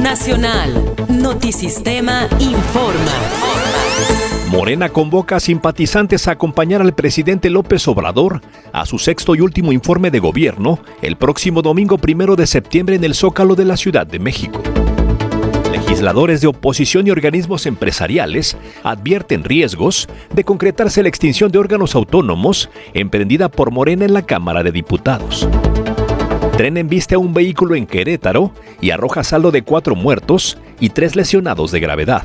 Nacional. Notisistema informa. Morena convoca a simpatizantes a acompañar al presidente López Obrador a su sexto y último informe de gobierno el próximo domingo 1 de septiembre en el Zócalo de la Ciudad de México. Legisladores de oposición y organismos empresariales advierten riesgos de concretarse la extinción de órganos autónomos emprendida por Morena en la Cámara de Diputados. Tren embiste a un vehículo en Querétaro y arroja saldo de 4 muertos y 3 lesionados de gravedad.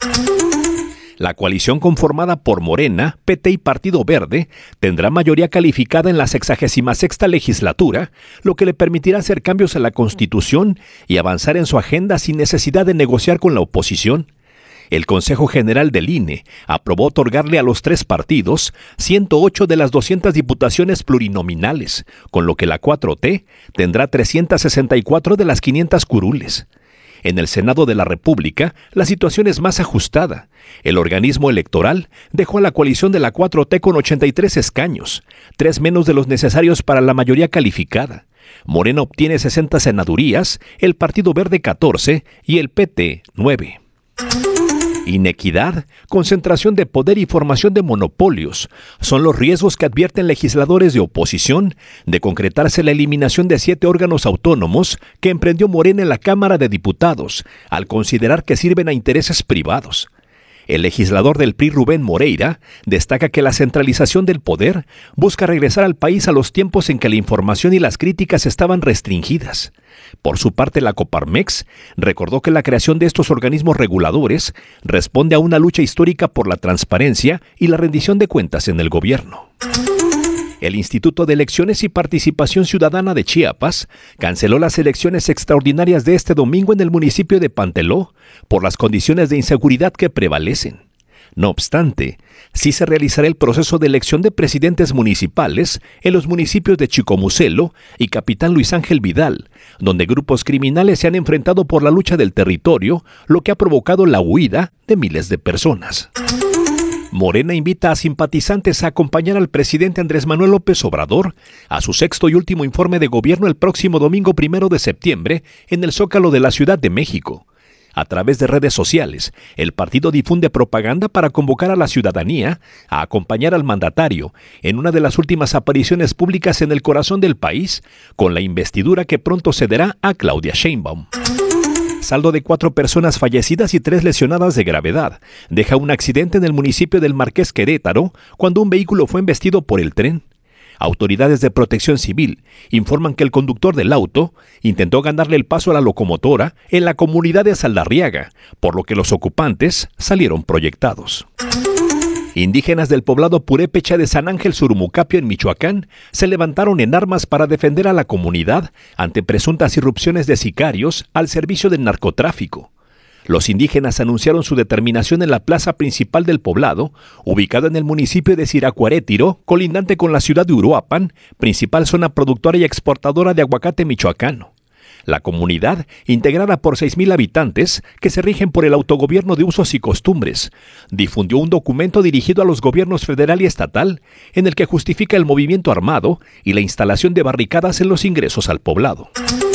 La coalición conformada por Morena, PT y Partido Verde tendrá mayoría calificada en la 66ª legislatura, lo que le permitirá hacer cambios a la Constitución y avanzar en su agenda sin necesidad de negociar con la oposición. El Consejo General del INE aprobó otorgarle a los 3 partidos 108 de las 200 diputaciones plurinominales, con lo que la 4T tendrá 364 de las 500 curules. En el Senado de la República, la situación es más ajustada. El organismo electoral dejó a la coalición de la 4T con 83 escaños, 3 menos de los necesarios para la mayoría calificada. Morena obtiene 60 senadurías, el Partido Verde 14 y el PT 9. Inequidad, concentración de poder y formación de monopolios son los riesgos que advierten legisladores de oposición de concretarse la eliminación de 7 órganos autónomos que emprendió Morena en la Cámara de Diputados, al considerar que sirven a intereses privados. El legislador del PRI, Rubén Moreira, destaca que la centralización del poder busca regresar al país a los tiempos en que la información y las críticas estaban restringidas. Por su parte, la Coparmex recordó que la creación de estos organismos reguladores responde a una lucha histórica por la transparencia y la rendición de cuentas en el gobierno. El Instituto de Elecciones y Participación Ciudadana de Chiapas canceló las elecciones extraordinarias de este domingo en el municipio de Panteló por las condiciones de inseguridad que prevalecen. No obstante, sí se realizará el proceso de elección de presidentes municipales en los municipios de Chicomucelo y Capitán Luis Ángel Vidal, donde grupos criminales se han enfrentado por la lucha del territorio, lo que ha provocado la huida de miles de personas. Morena invita a simpatizantes a acompañar al presidente Andrés Manuel López Obrador a su sexto y último informe de gobierno el próximo domingo 1 de septiembre en el Zócalo de la Ciudad de México. A través de redes sociales, el partido difunde propaganda para convocar a la ciudadanía a acompañar al mandatario en una de las últimas apariciones públicas en el corazón del país, con la investidura que pronto cederá a Claudia Sheinbaum. Saldo de 4 personas fallecidas y 3 lesionadas de gravedad deja un accidente en el municipio del Marqués Querétaro cuando un vehículo fue embestido por el tren. Autoridades de protección civil informan que el conductor del auto intentó ganarle el paso a la locomotora en la comunidad de Saldarriaga, por lo que los ocupantes salieron proyectados. Indígenas del poblado Purépecha de San Ángel Surumucapio en Michoacán se levantaron en armas para defender a la comunidad ante presuntas irrupciones de sicarios al servicio del narcotráfico. Los indígenas anunciaron su determinación en la plaza principal del poblado, ubicada en el municipio de Siracuarétiro, colindante con la ciudad de Uruapan, principal zona productora y exportadora de aguacate michoacano. La comunidad, integrada por 6,000 habitantes, que se rigen por el autogobierno de usos y costumbres, difundió un documento dirigido a los gobiernos federal y estatal, en el que justifica el movimiento armado y la instalación de barricadas en los ingresos al poblado.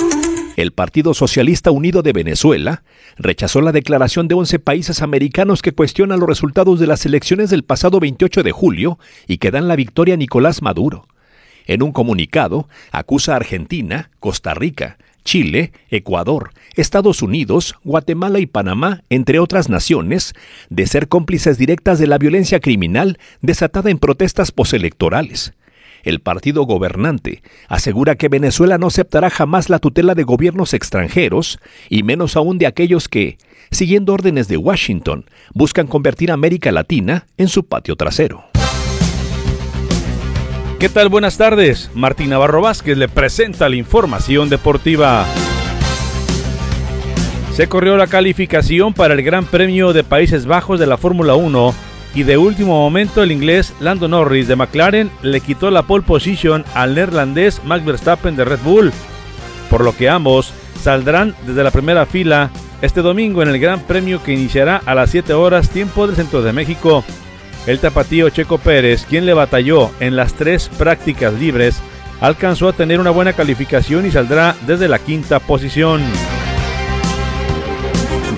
El Partido Socialista Unido de Venezuela rechazó la declaración de 11 países americanos que cuestionan los resultados de las elecciones del pasado 28 de julio y que dan la victoria a Nicolás Maduro. En un comunicado, acusa a Argentina, Costa Rica, Chile, Ecuador, Estados Unidos, Guatemala y Panamá, entre otras naciones, de ser cómplices directas de la violencia criminal desatada en protestas postelectorales. El partido gobernante asegura que Venezuela no aceptará jamás la tutela de gobiernos extranjeros, y menos aún de aquellos que, siguiendo órdenes de Washington, buscan convertir a América Latina en su patio trasero. ¿Qué tal? Buenas tardes. Martín Navarro Vázquez le presenta la información deportiva. Se corrió la calificación para el Gran Premio de Países Bajos de la Fórmula 1 y de último momento el inglés Lando Norris de McLaren le quitó la pole position al neerlandés Max Verstappen de Red Bull, por lo que ambos saldrán desde la primera fila este domingo en el Gran Premio que iniciará a las 7 horas tiempo del centro de México. El tapatío Checo Pérez, quien le batalló en las 3 prácticas libres, alcanzó a tener una buena calificación y saldrá desde la 5ª posición.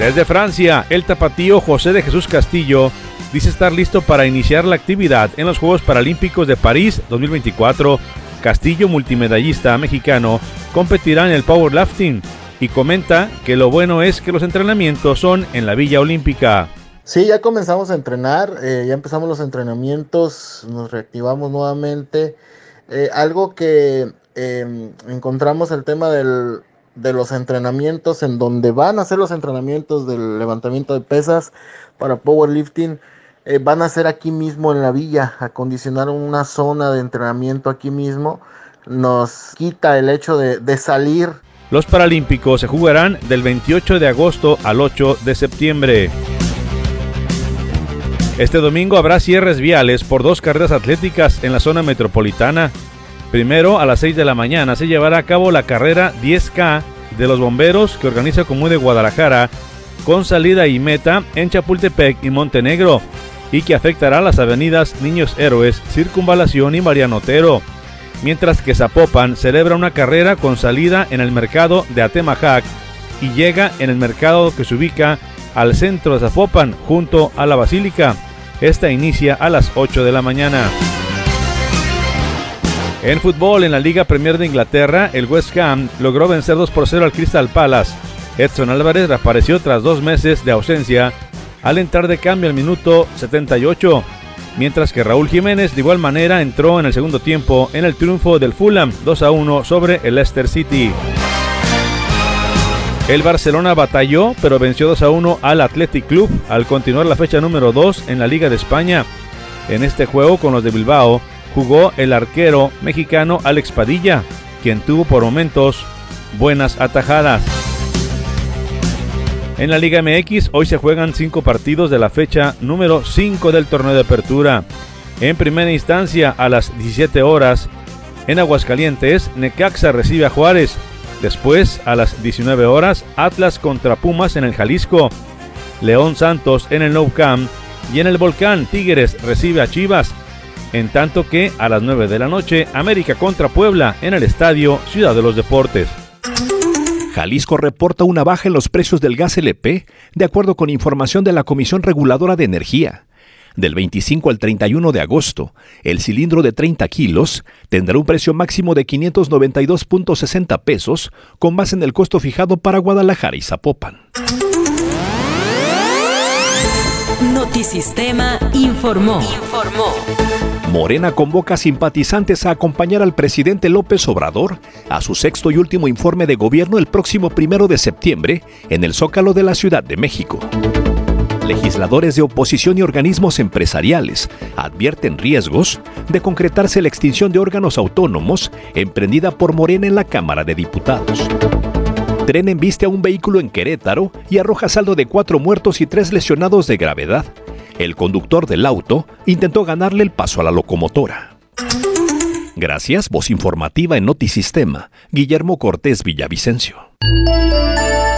Desde Francia, el tapatío José de Jesús Castillo dice estar listo para iniciar la actividad en los Juegos Paralímpicos de París 2024. Castillo, multimedallista mexicano, competirá en el powerlifting y comenta que lo bueno es que los entrenamientos son en la Villa Olímpica. Sí, ya comenzamos a entrenar, ya empezamos los entrenamientos, nos reactivamos nuevamente. Algo que encontramos el tema de los entrenamientos, en donde van a ser los entrenamientos del levantamiento de pesas para powerlifting, van a ser aquí mismo en la villa. Acondicionar una zona de entrenamiento aquí mismo nos quita el hecho de salir. Los Paralímpicos se jugarán del 28 de agosto al 8 de septiembre. Este domingo habrá cierres viales por 2 carreras atléticas en la zona metropolitana. Primero, a las 6 de la mañana se llevará a cabo la carrera 10K de los bomberos que organiza Común de Guadalajara, con salida y meta en Chapultepec y Montenegro, y que afectará las avenidas Niños Héroes, Circunvalación y Mariano Otero. Mientras que Zapopan celebra una carrera con salida en el mercado de Atemajac y llega en el mercado que se ubica al centro de Zapopan, junto a la Basílica. Esta inicia a las 8 de la mañana. En fútbol, en la Liga Premier de Inglaterra, el West Ham logró vencer 2-0 al Crystal Palace. Edson Álvarez reapareció tras 2 meses de ausencia al entrar de cambio al minuto 78, mientras que Raúl Jiménez de igual manera entró en el segundo tiempo en el triunfo del Fulham 2-1 sobre el Leicester City. El Barcelona batalló, pero venció 2-1 al Athletic Club al continuar la fecha número 2 en la Liga de España. En este juego con los de Bilbao jugó el arquero mexicano Alex Padilla, quien tuvo por momentos buenas atajadas. En la Liga MX hoy se juegan 5 partidos de la fecha número 5 del torneo de apertura. En primera instancia, a las 17 horas, en Aguascalientes, Necaxa recibe a Juárez. Después, a las 19 horas, Atlas contra Pumas en el Jalisco. León Santos en el Nou Camp, y en el Volcán, Tigres recibe a Chivas. En tanto que a las 9 de la noche, América contra Puebla en el Estadio Ciudad de los Deportes. Jalisco reporta una baja en los precios del gas LP, de acuerdo con información de la Comisión Reguladora de Energía. Del 25 al 31 de agosto, el cilindro de 30 kilos tendrá un precio máximo de 592.60 pesos, con base en el costo fijado para Guadalajara y Zapopan. Notisistema informó. Morena convoca a simpatizantes a acompañar al presidente López Obrador a su 6º y último informe de gobierno el próximo 1 de septiembre en el Zócalo de la Ciudad de México. Legisladores de oposición y organismos empresariales advierten riesgos de concretarse la extinción de órganos autónomos emprendida por Morena en la Cámara de Diputados. Tren embiste a un vehículo en Querétaro y arroja saldo de 4 muertos y 3 lesionados de gravedad. El conductor del auto intentó ganarle el paso a la locomotora. Gracias, voz informativa en Notisistema, Guillermo Cortés Villavicencio.